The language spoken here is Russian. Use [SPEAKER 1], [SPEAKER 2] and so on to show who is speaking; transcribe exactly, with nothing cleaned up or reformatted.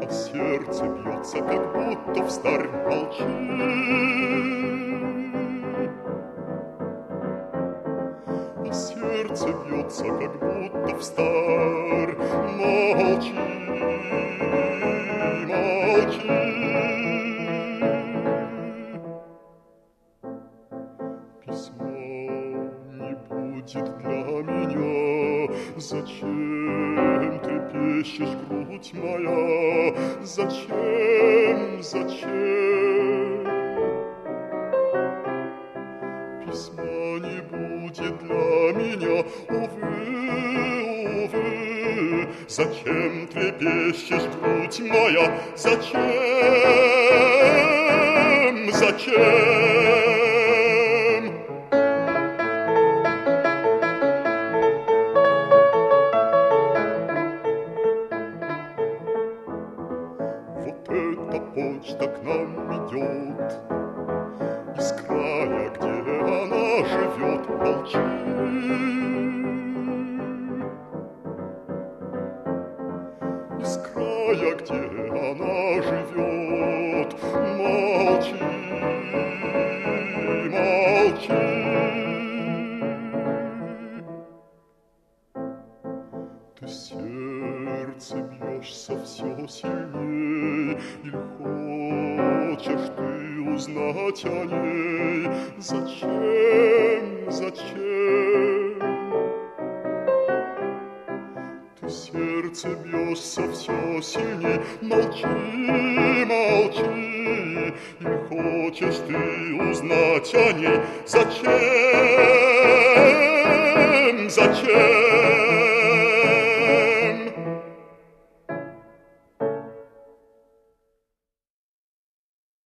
[SPEAKER 1] А сердце бьется, как будто встарь. Молчи. А сердце бьется, как будто встарь. Молчи, молчи. Письма не будет для меня. Зачем трепещешь, грудь моя? Зачем, зачем? Письма не будет для меня, увы, увы. Зачем трепещешь, грудь моя? Зачем, зачем? Вот эта почта к нам идет из края, где она живет. Молчи. Из края, где она живет. Молчи, молчи. Ты сердце бьешься все сильней, или хочешь ты узнать о ней? Зачем, зачем? Ты сердце бьешься все сильней. Молчи, молчи, или хочешь ты узнать о ней? Зачем, зачем?